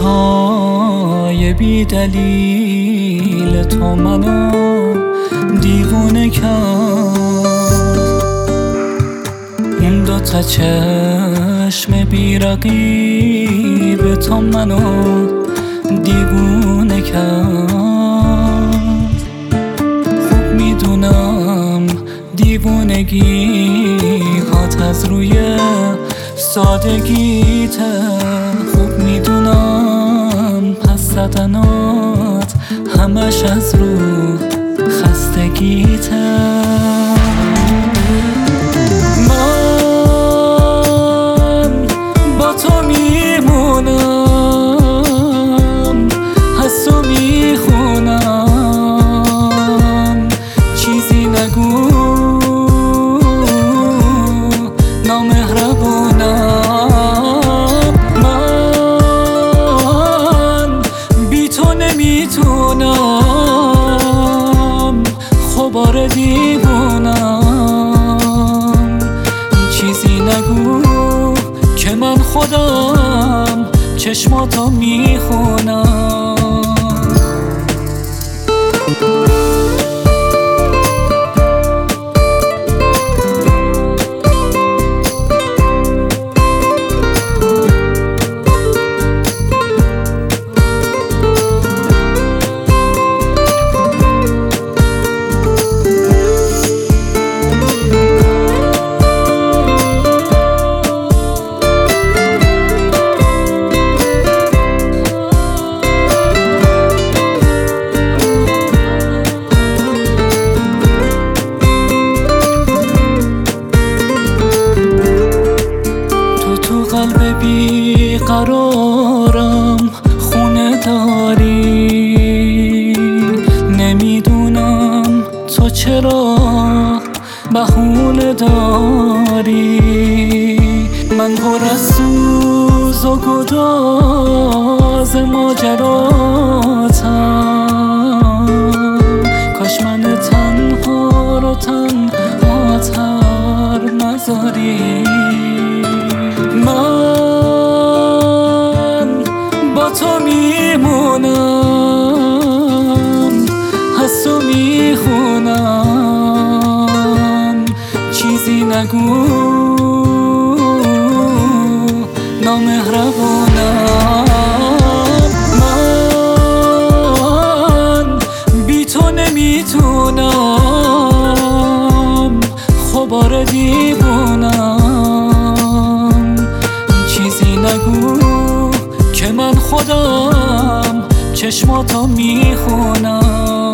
های بی دلیل تو منو دیوونه کرد. اون دوتا چشم بی رقیب تو منو دیوونه کرد. خوب میدونم دیوونگی هات از روی سادگیته. خوب میدونم پس زدنات همش از رو خستگیته. من با تو میمونم، حس و میخونم، چیزی نگو نامهربونم. من بی تو نمیتونم، خبار دیوونم. چیزی نگو که من خودم چشماتو میخونم. قلب بی قرارم خونه داری، نمیدونم تو چرا بهونه داری. من پر از سوز و گداز ماجراتم، کاش من تنها رو تنهاتر نذاری. من با تو میمونم، حس و میخونم، چیزی نگو نامهربونم. من بی تو نمیتونم، خبار دیوونم. چیزی نگو که من خودم چشماتو میخونم.